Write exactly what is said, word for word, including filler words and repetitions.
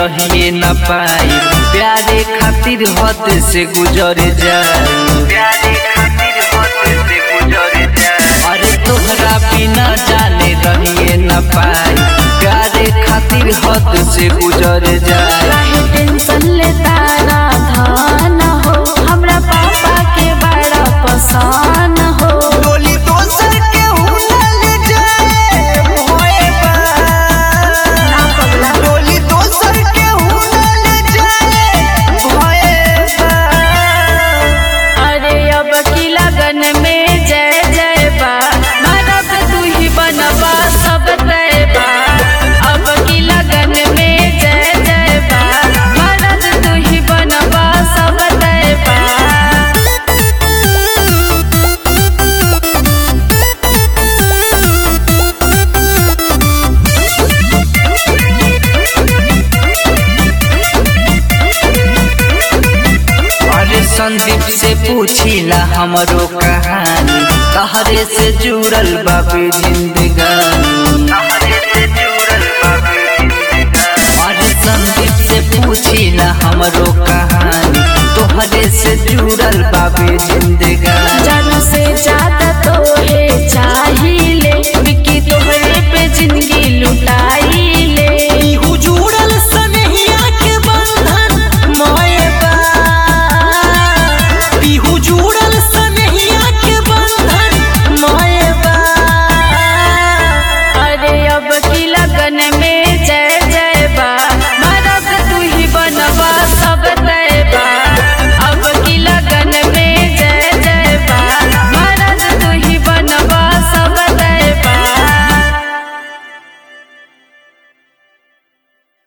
रहिए न पाई, प्यारे खातिर हद से गुजर जाए, प्यारे खातिर हद से गुजर जाए। अरे तोहरा बिना जाने रहिए न पाई, प्यारे खातिर हद से गुजर जाए। काहे टेंशन लेता ना धान हो, हमरा पापा के बड़ा पसंद हो। डोली दोसर के हुनल जाए होए बा, ना पगला डोली दोसर के हुनल जाए होए बा। अरे अब की लगन में जय जय बा, मरद तू ही बनवा सब तय बा। अब की लगन में जय जय बा, मरद तू ही बनवा सब तय बा। अरे संदीप से पूछिला हमरो कहानी, तहरे से जुड़ल बाबे जिंदगानी, तहरे से जुड़ल बाबे जिंदगानी। अरे संदीप से पूछिला हमरो कहानी, तोहरे से जुड़ल बाबे जिंदगानी।